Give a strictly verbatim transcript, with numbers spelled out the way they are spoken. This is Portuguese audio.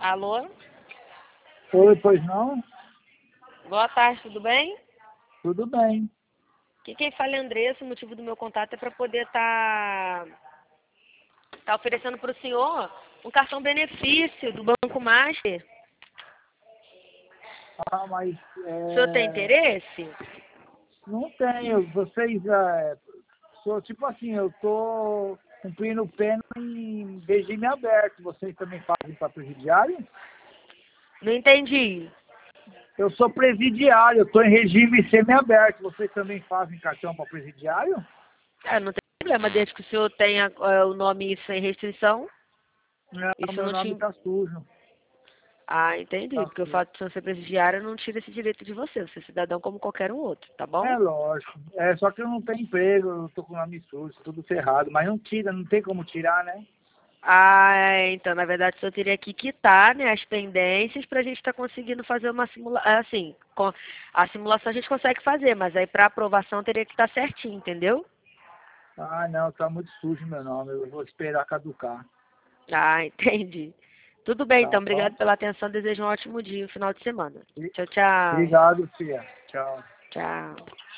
Alô? Oi, pois não? Boa tarde, tudo bem? Tudo bem. Aqui quem fala é Andressa, o motivo do meu contato é para poder estar tá, tá oferecendo para o senhor um cartão benefício do Banco Master. Ah, mas O senhor tem é, interesse? não tenho. Vocês, é, sou tipo assim, eu tô cumprindo pena em regime aberto. Vocês também fazem para presidiário? Não entendi. Eu sou presidiário, eu tô em regime semiaberto. Vocês também fazem cartão para presidiário? É, não tem problema, desde que o senhor tenha é, o nome sem restrição. Não, Isso meu não nome te... tá sujo. Ah, entendi. Tá Porque o sujo. fato de o senhor ser presidiário não tira esse direito de você. Você é cidadão como qualquer um outro, tá bom? É lógico. É só que eu não tenho emprego, eu tô com o nome sujo, tudo ferrado. Mas não tira, não tem como tirar, né? Ah, é, então, na verdade, o senhor teria que quitar, né, as pendências para a gente estar conseguindo fazer uma simulação. Assim, com a simulação a gente consegue fazer, mas aí para aprovação teria que estar certinho, entendeu? Ah, não, tá muito sujo meu nome. Eu vou esperar caducar. Ah, entendi. Tudo bem, Tá então. bom? Obrigado pela atenção. Desejo um ótimo dia, um final de semana. Tchau, tchau. Obrigado, Fia. Tchau. Tchau.